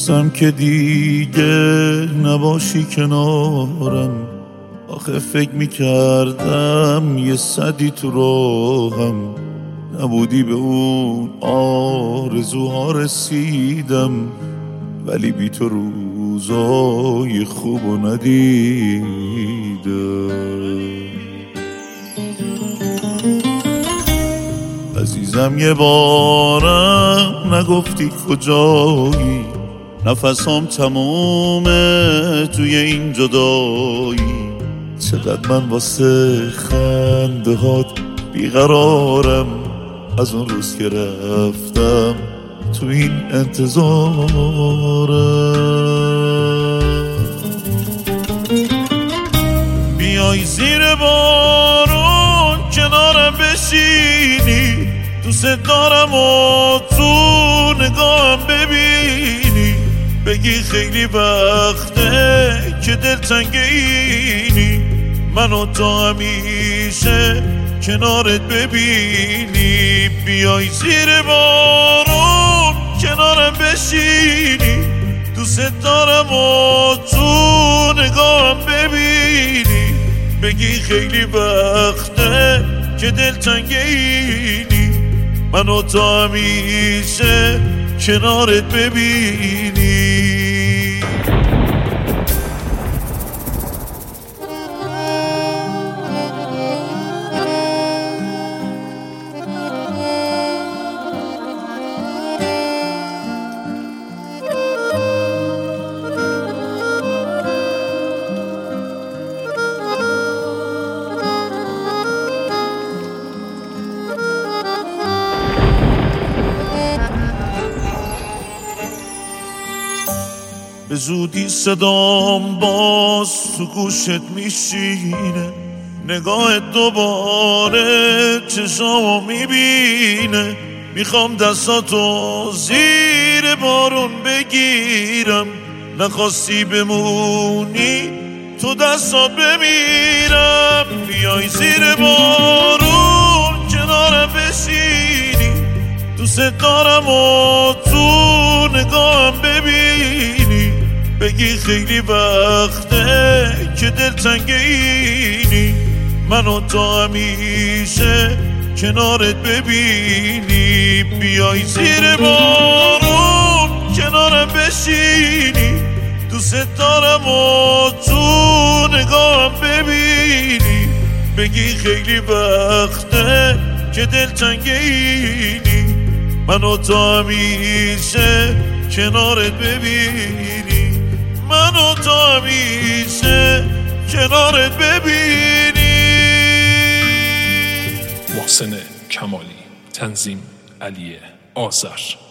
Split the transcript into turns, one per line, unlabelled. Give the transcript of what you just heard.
میترسم که دیگه نباشی کنارم. آخه فکر میکردم یه صدی تو راهم، نبودی به اون آرزوها رسیدم. ولی بی تو روزای خوبو ندیدم. عزیزم یه بارم نگفتی کجایی، نفسام تمومه توی این جدایی. چقدر من واسه خنده هات بیقرارم، از اون روز که رفتم تو این انتظارم. بیای زیر بارون کنارم بشینی، دوست دارم و تو نگاهم ببینی. بگی خیلی وقته که دلتنگ اینی، منو تا همیشه کنارت ببینی. بیای زیر بارون کنارم بشینی، دوست دارم و تو نگاهم ببینی. بگی خیلی وقته که دلتنگ اینی، منو تا همیشه کنارت ببینی. به زودی صدام باز تو گوشت میشینه، نگاهت دوباره چشامو میبینه. میخوام دستاتو زیر بارون بگیرم، نخواستی بمونی تو دستات بمیرم. بیای زیر بارون کنارم بشینی، دوست دارم و تو نگاهم ببینی. بگی خیلی وقته که دلتنگ اینی، منو تا همیشه کنارت ببینی. بیای زیر بارون کنارم بشینی، دوست دارم و تو نگاهم ببینی. بگی خیلی وقته که دلتنگ اینی، منو تا همیشه کنارت ببینی. منو تا همیشه کنارت ببینی.
محسن کمالی، تنظیم علی آذر.